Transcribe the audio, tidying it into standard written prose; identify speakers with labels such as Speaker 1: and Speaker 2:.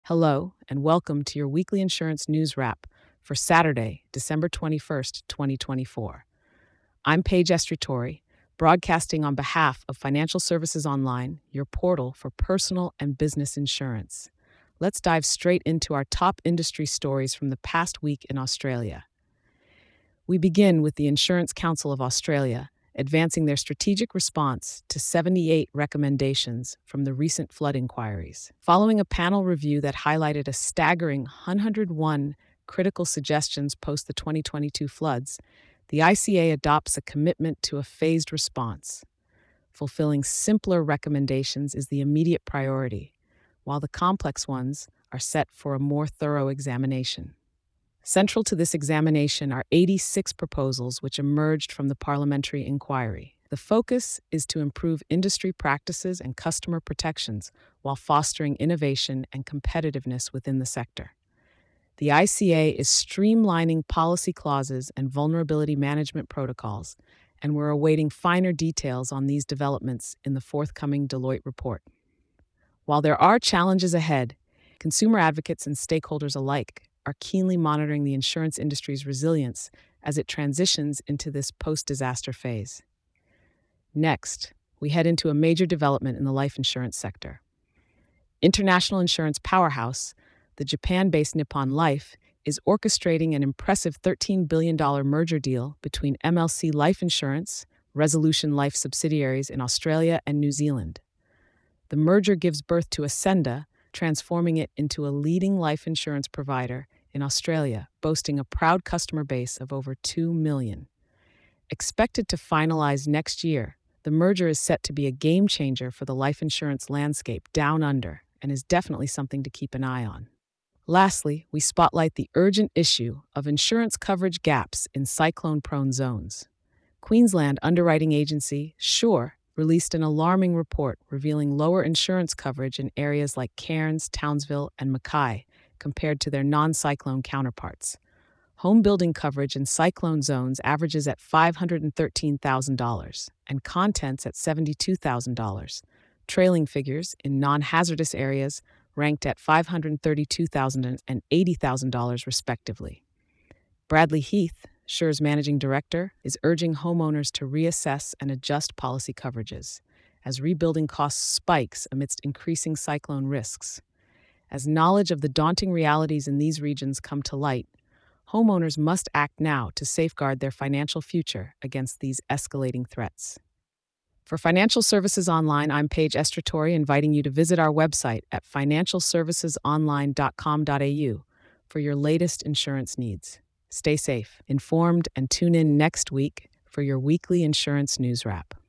Speaker 1: Hello, and welcome to your weekly insurance news wrap for Saturday, December 21st, 2024. I'm Paige Estritori, broadcasting on behalf of Financial Services Online, your portal for personal and business insurance. Let's dive straight into our top industry stories from the past week in Australia. We begin with the Insurance Council of Australia advancing their strategic response to 78 recommendations from the recent flood inquiries. Following a panel review that highlighted a staggering 101 critical suggestions post the 2022 floods, the ICA adopts a commitment to a phased response. Fulfilling simpler recommendations is the immediate priority, while the complex ones are set for a more thorough examination. Central to this examination are 86 proposals which emerged from the parliamentary inquiry. The focus is to improve industry practices and customer protections while fostering innovation and competitiveness within the sector. The ICA is streamlining policy clauses and vulnerability management protocols, and we're awaiting finer details on these developments in the forthcoming Deloitte report. While there are challenges ahead, consumer advocates and stakeholders alike are keenly monitoring the insurance industry's resilience as it transitions into this post-disaster phase. Next, we head into a major development in the life insurance sector. International insurance powerhouse, the Japan-based Nippon Life, is orchestrating an impressive $13 billion merger deal between MLC Life Insurance, Resolution Life subsidiaries in Australia and New Zealand. The merger gives birth to Ascenda, transforming it into a leading life insurance provider in Australia, boasting a proud customer base of over 2 million. Expected to finalize next year, the merger is set to be a game changer for the life insurance landscape down under and is definitely something to keep an eye on. Lastly, we spotlight the urgent issue of insurance coverage gaps in cyclone-prone zones. Queensland underwriting agency, Sure, released an alarming report revealing lower insurance coverage in areas like Cairns, Townsville, and Mackay compared to their non-cyclone counterparts. Home building coverage in cyclone zones averages at $513,000 and contents at $72,000. Trailing figures in non-hazardous areas ranked at $532,000 and $80,000 respectively. Bradley Heath, Sure's managing director, is urging homeowners to reassess and adjust policy coverages as rebuilding costs spikes amidst increasing cyclone risks. As knowledge of the daunting realities in these regions come to light, homeowners must act now to safeguard their financial future against these escalating threats. For Financial Services Online, I'm Paige Estritori, inviting you to visit our website at financialservicesonline.com.au for your latest insurance needs. Stay safe, informed, and tune in next week for your weekly insurance news wrap.